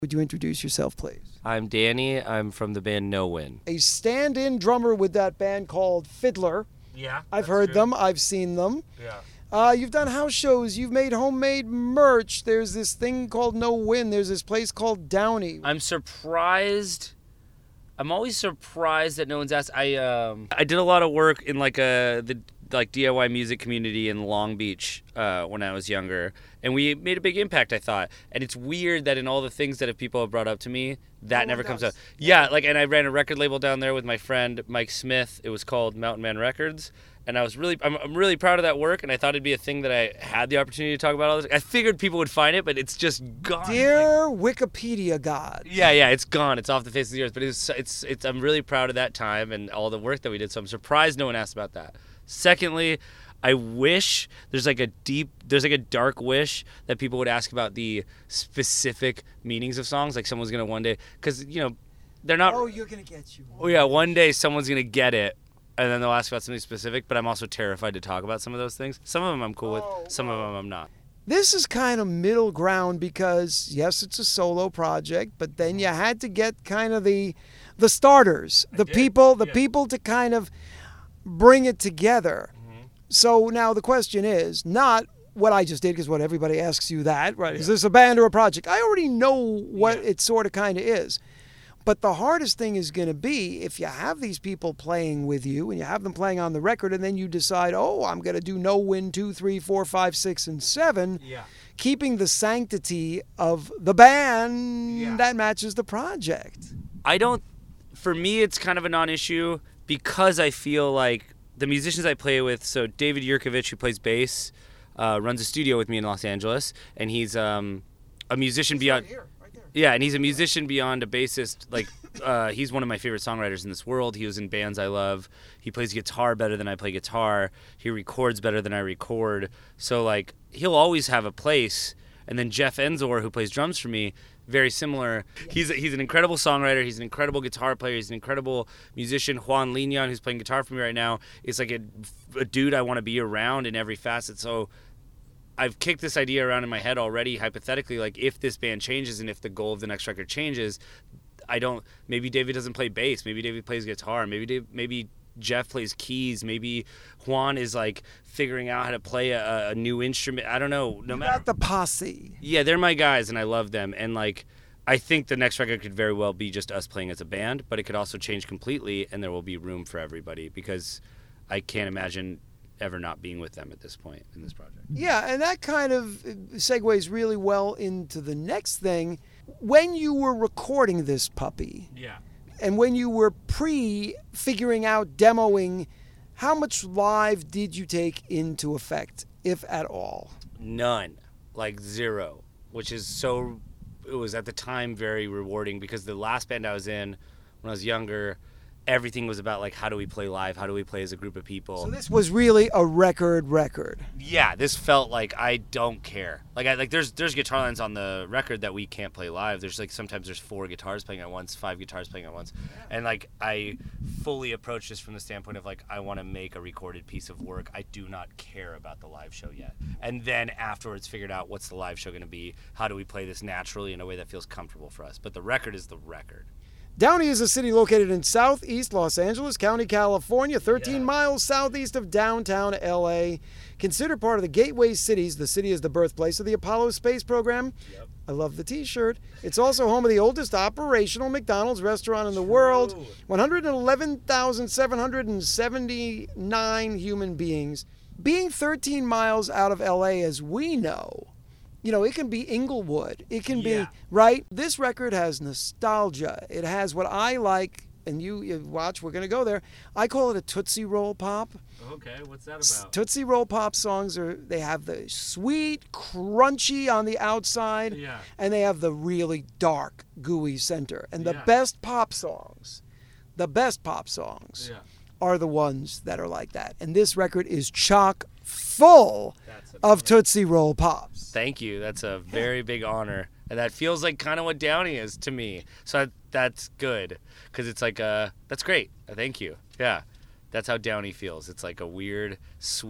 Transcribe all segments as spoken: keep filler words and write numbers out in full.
Would you introduce yourself, please? I'm Danny. I'm from the band No Win. A stand-in drummer with that band called Fiddler. Yeah. I've heard true. them. I've seen them. Yeah. Uh, you've done house shows. You've made homemade merch. There's this thing called No Win. There's this place called Downey. I'm surprised. I'm always surprised that no one's asked. I um I did a lot of work in like a the like D I Y music community in Long Beach uh, when I was younger, and we made a big impact, I thought. And it's weird that in all the things that if people have brought up to me, that No never one comes does. up. Yeah, like, and I ran a record label down there with my friend Mike Smith. It was called Mountain Man Records, and I was really, I'm, I'm really proud of that work. And I thought it'd be a thing that I had the opportunity to talk about all this. I figured people would find it, but it's just gone. Dear Like, Wikipedia God. yeah, yeah, it's gone. It's off the face of the earth. But it's, it's, it's. I'm really proud of that time and all the work that we did. So I'm surprised no one asked about that. Secondly, I wish there's like a deep, there's like a dark wish that people would ask about the specific meanings of songs. Like someone's gonna one day, because you know, they're not. Oh, you're going to get you. Oh yeah, one day someone's gonna get it, and then they'll ask about something specific. But I'm also terrified to talk about some of those things. Some of them I'm cool Oh, with. Some oh. of them I'm not. This is kind of middle ground because, yes, it's a solo project, but then you had to get kind of the the starters, the did, people, the yeah. people to kind of bring it together. So now the question is not what I just did, because what everybody asks you that, right? Is this a band or a project? I already know what Yeah. it sort of kind of is. But the hardest thing is going to be if you have these people playing with you and you have them playing on the record, and then you decide, oh, I'm going to do No Win two, three, four, five, six, and seven, Yeah. keeping the sanctity of the band Yeah. that matches the project. I don't. For me, it's kind of a non-issue because I feel like the musicians I play with. So David Yurkovich, who plays bass, uh, runs a studio with me in Los Angeles, and he's um, a musician beyond. Yeah, and he's a musician beyond a bassist. Like, uh, he's one of my favorite songwriters in this world. He was in bands I love. He plays guitar better than I play guitar. He records better than I record. So, like, he'll always have a place. And then Jeff Enzor, who plays drums for me, very similar. He's a, he's an incredible songwriter. He's an incredible guitar player. He's an incredible musician. Juan Lignon, who's playing guitar for me right now, is like a, a dude I want to be around in every facet. So I've kicked this idea around in my head already, hypothetically, like if this band changes and if the goal of the next record changes, I don't, maybe David doesn't play bass, maybe David plays guitar, maybe Dave, maybe Jeff plays keys, maybe Juan is like figuring out how to play a, a new instrument. I don't know. No You matter. got the posse. Yeah, they're my guys and I love them. And like, I think the next record could very well be just us playing as a band, but it could also change completely and there will be room for everybody because I can't imagine ever not being with them at this point in this project. Yeah, and that kind of segues really well into the next thing. When you were recording this puppy, Yeah. and when you were pre-figuring out, demoing, how much live did you take into effect, if at all? None, like zero, which is so, it was at the time very rewarding because the last band I was in when I was younger, everything was about like how do we play live, how do we play as a group of people. So this was really a record record. Yeah, this felt like I don't care. Like I like there's there's guitar lines on the record that we can't play live. There's like sometimes there's four guitars playing at once, five guitars playing at once. And like I fully approach this from the standpoint of like I want to make a recorded piece of work. I do not care about the live show yet. And then afterwards figured out what's the live show going to be? How do we play this naturally in a way that feels comfortable for us? But the record is the record. Downey is a city located in southeast Los Angeles County, California, thirteen Yeah. miles southeast of downtown L A. Considered part of the Gateway Cities, the city is the birthplace of the Apollo space program. Yep. I love the t-shirt. It's also home of the oldest operational McDonald's restaurant in the world. True. one hundred eleven thousand seven hundred seventy-nine human beings. Being thirteen miles out of L A, as we know, you know, it can be Inglewood. It can Yeah. be, right? This record has nostalgia. It has what I like, and you, you watch, we're going to go there. I call it a Tootsie Roll Pop. Okay, what's that S- about? Tootsie Roll Pop songs are, they have the sweet, crunchy on the outside, Yeah. and they have the really dark, gooey center. And the Yeah. best pop songs, the best pop songs Yeah. are the ones that are like that. And this record is chock full That's of Tootsie Roll Pops. Thank you. That's a very big honor. And that feels like kind of what Downey is to me. So that, that's good because it's like, uh, that's great. Thank you. Yeah. That's how Downey feels. It's like a weird, sweet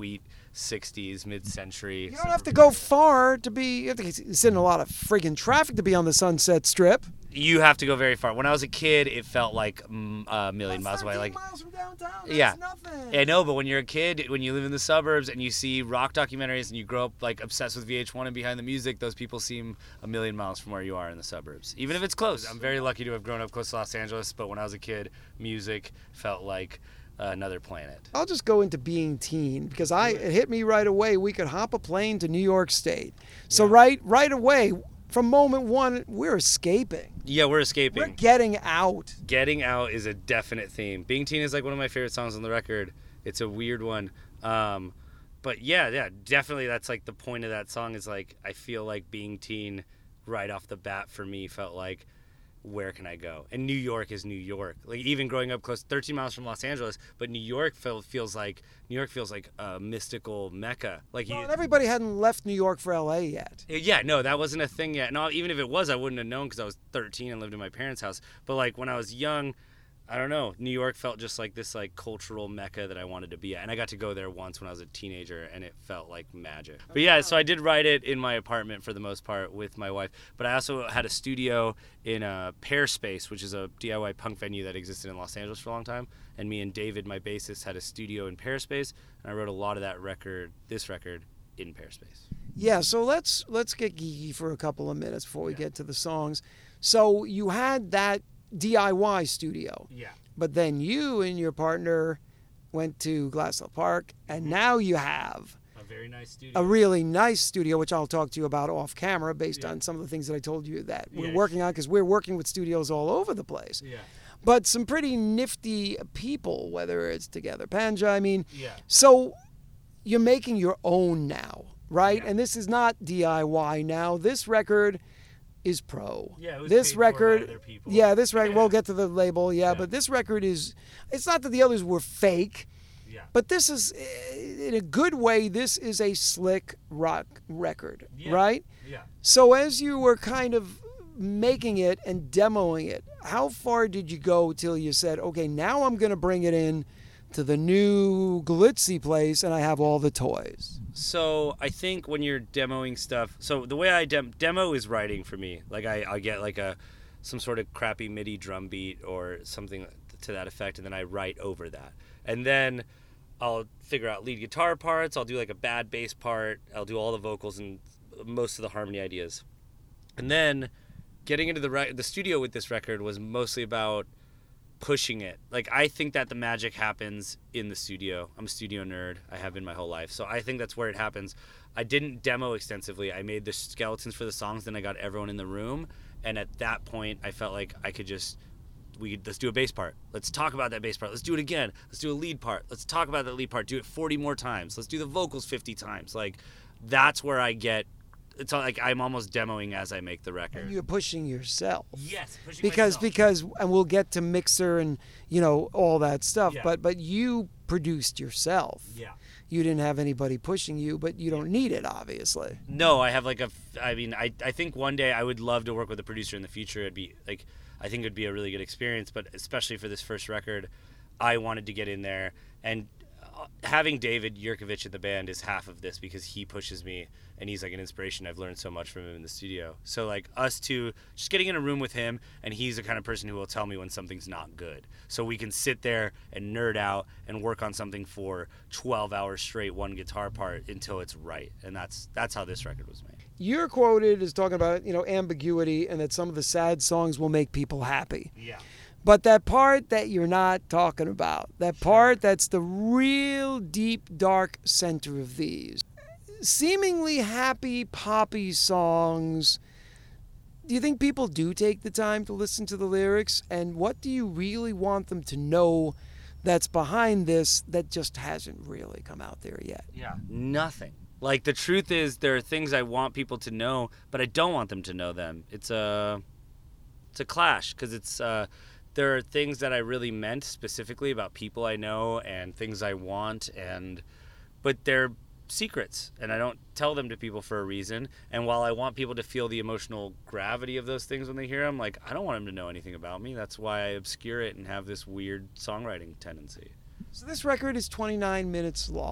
sixties, mid-century. You don't have to go far to be. You have to sit in a lot of friggin' traffic to be on the Sunset Strip. You have to go very far. When I was a kid, it felt like mm, a million That's miles away. Like miles from downtown. That's yeah, nothing. I know. But when you're a kid, when you live in the suburbs and you see rock documentaries and you grow up like obsessed with V H one and Behind the Music, those people seem a million miles from where you are in the suburbs, even if it's close. I'm very lucky to have grown up close to Los Angeles, but when I was a kid, music felt like uh, another planet. I'll just go into being teen because I it hit me right away. We could hop a plane to New York State. So Yeah. right right away, from moment one, we're escaping. Yeah, we're escaping. We're getting out. Getting out is a definite theme. Being Teen is like one of my favorite songs on the record. It's a weird one. Um, but yeah, yeah, definitely that's like the point of that song is like I feel like Being Teen right off the bat for me felt like where can I go? And New York is New York. Like even growing up close thirteen miles from Los Angeles, but New York feel, feels like New York feels like a mystical mecca. Like Well, you, and everybody hadn't left New York for L A yet. yeah, no, that wasn't a thing yet. No, even if it was, I wouldn't have known because I was thirteen and lived in my parents' house. But like when I was young, I don't know, New York felt just like this like cultural mecca that I wanted to be at. And I got to go there once when I was a teenager and it felt like magic. But yeah, so I did write it in my apartment for the most part with my wife. But I also had a studio in a Pear Space, which is a D I Y punk venue that existed in Los Angeles for a long time. And me and David, my bassist, had a studio in Pear Space. And I wrote a lot of that record, this record, in Pear Space. Yeah, so let's let's get geeky for a couple of minutes before we Yeah. get to the songs. So you had that D I Y studio, Yeah. but then you and your partner went to Glassell Park, and now you have A very nice studio. a really nice studio, which I'll talk to you about off camera based Yeah. on some of the things that I told you that we're Yeah. working on because we're working with studios all over the place. Yeah. But some pretty nifty people, whether it's Together Panja, I mean, Yeah. so you're making your own now, right? Yeah. And this is not D I Y now. This record is pro. Yeah, it was this paid for by record, other people. yeah, this record. Yeah. We'll get to the label, yeah, Yeah. but this record is. It's not that the others were fake, Yeah. but this is, eh, in a good way, this is a slick rock record, Yeah. right? Yeah. So as you were kind of making it and demoing it, how far did you go till you said, okay, now I'm going to bring it in to the new glitzy place and I have all the toys? So I think when you're demoing stuff, so the way I dem- demo is writing for me. Like I, I get like a some sort of crappy MIDI drum beat or something to that effect, and then I write over that. And then I'll figure out lead guitar parts. I'll do like a bad bass part. I'll do all the vocals and most of the harmony ideas. And then getting into the re- the studio with this record was mostly about pushing it. Like I think that the magic happens in the studio. I'm a studio nerd. I have been my whole life. So I think that's where it happens. I didn't demo extensively. I made the skeletons for the songs, then I got everyone in the room, and at that point I felt like I could just we let's do a bass part. Let's talk about that bass part. Let's do it again. Let's do a lead part. Let's talk about that lead part. Do it forty more times. Let's do the vocals fifty times. Like that's where I get it's like I'm almost demoing as I make the record. And you're pushing yourself. Yes, pushing Because myself. because and we'll get to mixer and you know all that stuff, Yeah. but but you produced yourself. Yeah. You didn't have anybody pushing you, but you don't need it, obviously. No, I have like a. I mean, I I think one day I would love to work with a producer in the future. It'd be like I think it'd be a really good experience. But especially for this first record, I wanted to get in there, and uh, having David Yurkovich in the band is half of this because he pushes me and he's like an inspiration. I've learned so much from him in the studio. So like us two, just getting in a room with him, and he's the kind of person who will tell me when something's not good. So we can sit there and nerd out and work on something for twelve hours straight, one guitar part until it's right. And that's that's how this record was made. You're quoted as talking about, you know, ambiguity and that some of the sad songs will make people happy. Yeah. But that part that you're not talking about, that part that's the real deep, dark center of these, seemingly happy, poppy songs, do you think people do take the time to listen to the lyrics? And what do you really want them to know that's behind this that just hasn't really come out there yet? Yeah. Nothing. Like the truth is there are things I want people to know, but I don't want them to know them. It's a it's a clash because it's uh there are things that I really meant specifically about people I know and things I want, and but they're secrets and I don't tell them to people for a reason. And while I want people to feel the emotional gravity of those things when they hear them, like I don't want them to know anything about me. That's why I obscure it and have this weird songwriting tendency. So this record is twenty-nine minutes long.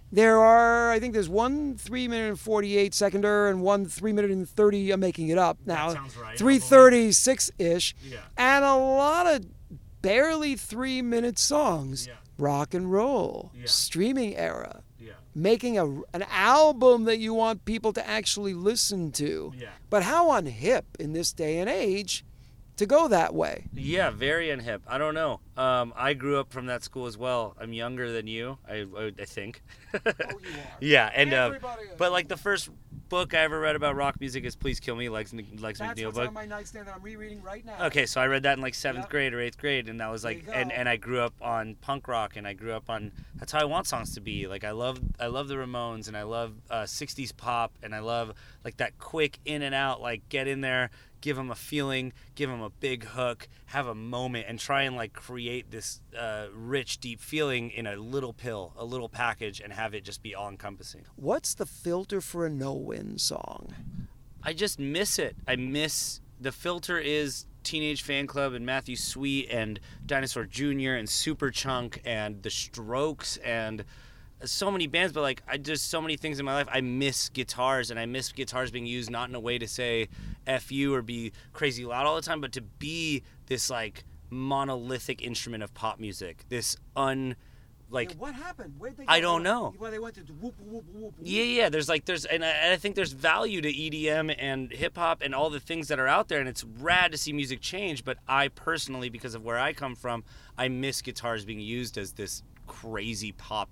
There are, I think there's one three minute and forty-eight seconder and one three minute and thirty, I'm making it up now. That sounds right. three thirty-six-ish. Yeah. And a lot of barely three minute songs. Yeah. Rock and roll. Yeah. Streaming era. Yeah. Making a, an album that you want people to actually listen to. Yeah. But how unhip in this day and age to go that way? Yeah, very unhip. I don't know. Um, I grew up from that school as well. I'm younger than you, I, I, I think. Oh, you are. Yeah, and uh, Everybody is. but like the first book I ever read about rock music is "Please Kill Me," Lex, Lex That's McNeil what's book. on my nightstand that I'm rereading right now. Okay, so I read that in like seventh Yep. grade or eighth grade, and that was There like, you and, go. and I grew up on punk rock, and I grew up on. That's how I want songs to be. Like I love, I love the Ramones, and I love uh, sixties pop, and I love like that quick in and out, like get in there, give them a feeling, give them a big hook, have a moment, and try and like create this uh, rich, deep feeling in a little pill, a little package, and have it just be all encompassing. What's the filter for a no-win song? I just miss it. I miss the filter is Teenage Fan Club and Matthew Sweet and Dinosaur Junior and Superchunk and The Strokes and so many bands, but like I just so many things in my life. I miss guitars, and I miss guitars being used not in a way to say F you or be crazy loud all the time, but to be this like monolithic instrument of pop music. This un like Yeah, what happened? Where'd they go? I don't know. Well, they went to whoop, whoop, whoop, whoop. Yeah, yeah. There's like there's and I, and I think there's value to E D M and hip hop and all the things that are out there, and it's rad to see music change. But I personally, because of where I come from, I miss guitars being used as this crazy pop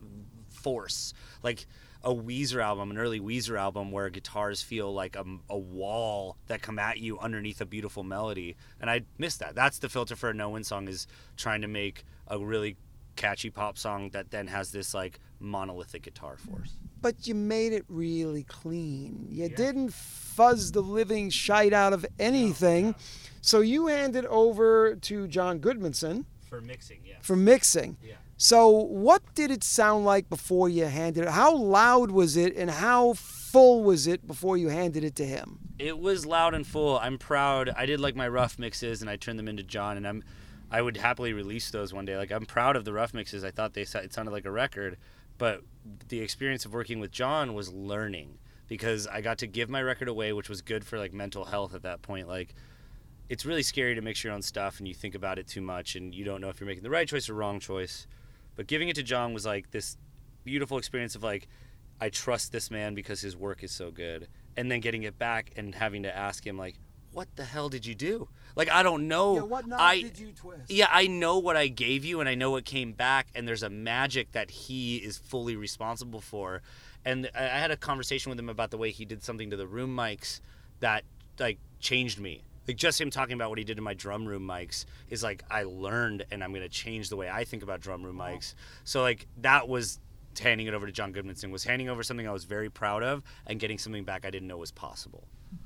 force, like a Weezer album, an early Weezer album, where guitars feel like a, a wall that come at you underneath a beautiful melody, and I miss that. That's the filter for a no-win song, is trying to make a really catchy pop song that then has this like monolithic guitar force. But you made it really clean. You Yeah. didn't fuzz the living shite out of anything. So you handed over to John Goodmanson For mixing, yes. for mixing. Yeah. So what did it sound like before you handed it? How loud was it, and how full was it before you handed it to him? It was loud and full. I'm proud. I did like my rough mixes, and I turned them into John, and I'm I would happily release those one day. Like I'm proud of the rough mixes. I thought they sa- it sounded like a record, but the experience of working with John was learning, because I got to give my record away, which was good for like mental health at that point. Like it's really scary to mix your own stuff, and you think about it too much, and you don't know if you're making the right choice or wrong choice. But giving it to John was like this beautiful experience of like, I trust this man because his work is so good. And then getting it back and having to ask him like, what the hell did you do? Like, I don't know. Yeah, what knob I, did you twist? Yeah, I know what I gave you, and I know what came back, and there's a magic that he is fully responsible for. And I I had a conversation with him about the way he did something to the room mics that like changed me. Like just him talking about what he did to my drum room mics is like, I learned, and I'm going to change the way I think about drum room mics. So like that was handing it over to John Goodmanson, was handing over something I was very proud of and getting something back I didn't know was possible.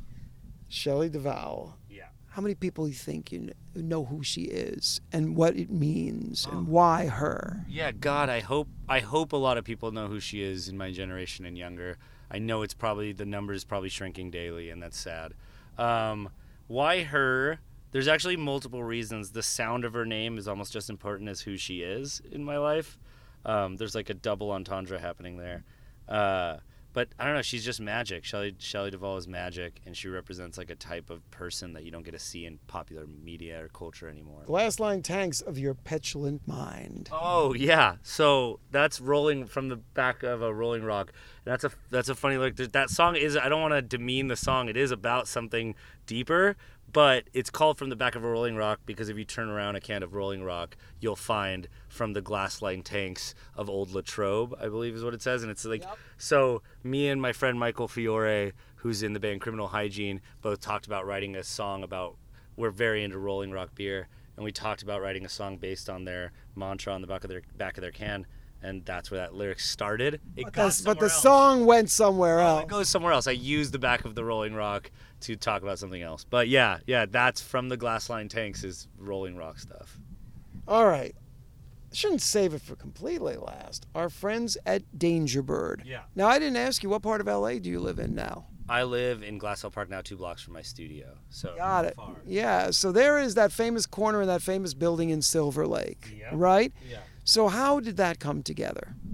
Shelley Duvall. Yeah. How many people you think you kn- know who she is and what it means and Oh. why her? Yeah, God, I hope I hope a lot of people know who she is in my generation and younger. I know it's probably, the number is probably shrinking daily, and that's sad. Um, why her? There's actually multiple reasons. The sound of her name is almost just important as who she is in my life. Um, there's like a double entendre happening there. Uh, but I don't know, she's just magic. Shelley, Shelley Duvall is magic, and she represents like a type of person that you don't get to see in popular media or culture anymore. Glass line tanks of your petulant mind. Oh yeah, so that's rolling from the back of a Rolling Rock. And that's a that's a funny look. That song is, I don't want to demean the song. It is about something deeper, but it's called From the Back of a Rolling Rock because if you turn around a can of Rolling Rock, you'll find From the Glass Line Tanks of Old Latrobe, I believe is what it says. And it's like, Yep. So me and my friend Michael Fiore, who's in the band Criminal Hygiene, both talked about writing a song about, we're very into Rolling Rock beer, and we talked about writing a song based on their mantra on the back of their back of their can, and that's where that lyric started. It But, got the, but the somewhere else. song went somewhere Oh, else. it goes somewhere else. I used the back of the Rolling Rock to talk about something else. But yeah, yeah, that's From the Glass Line Tanks is Rolling Rock stuff. All right. Shouldn't save it for completely last. Our friends at Dangerbird. Yeah. Now, I didn't ask you, what part of L A do you live in now? I live in Glassell Park now, two blocks from my studio. So Got it. Far. Yeah, so there is that famous corner in that famous building in Silver Lake, Yeah. right? Yeah. So how did that come together?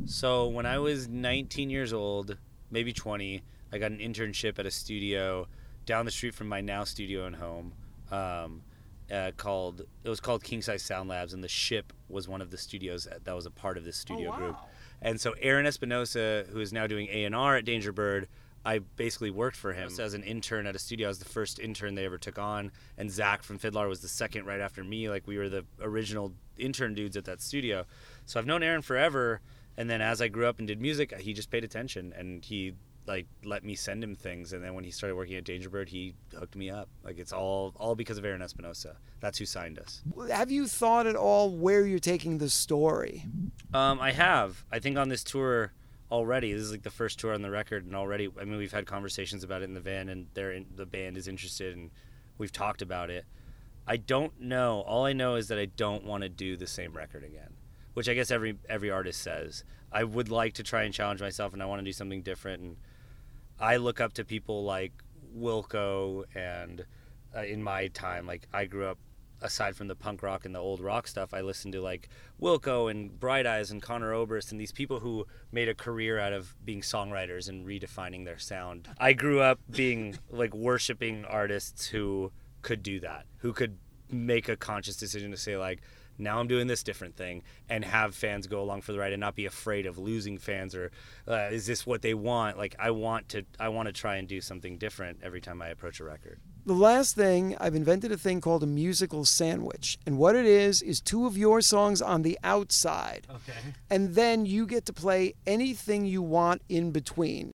So when I was nineteen years old, maybe twenty, I got an internship at a studio down the street from my now studio and home. Um, uh, called it was called King Size Sound Labs, and the Ship was one of the studios that was a part of this studio Oh, wow. group. And so Aaron Espinosa, who is now doing A and R at Danger Bird, I basically worked for him as an intern at a studio. I was the first intern they ever took on, and Zach from Fiddlar was the second right after me. Like, we were the original intern dudes at that studio. So I've known Aaron forever, and then as I grew up and did music, he just paid attention, and he like let me send him things. And then when he started working at Danger Bird, he hooked me up. Like, it's all all because of Aaron Espinosa. That's who signed us. Have you thought at all where you're taking the story? Um, I have. I think on this tour already, this is like the first tour on the record, and already, I mean, we've had conversations about it in the van, and they're in, the band is interested, and we've talked about it. I don't know. All I know is that I don't want to do the same record again, which I guess every every artist says. I would like to try and challenge myself, and I want to do something different. And I look up to people like Wilco, and uh, in my time, like, I grew up, aside from the punk rock and the old rock stuff, I listened to like Wilco and Bright Eyes and Conor Oberst and these people who made a career out of being songwriters and redefining their sound. I grew up being like worshiping artists who could do that, who could make a conscious decision to say, like, now I'm doing this different thing, and have fans go along for the ride and not be afraid of losing fans, or uh, is this what they want? Like, I want to I want to try and do something different every time I approach a record. The last thing, I've invented a thing called a musical sandwich. And what it is, is two of your songs on the outside. Okay. And then you get to play anything you want in between.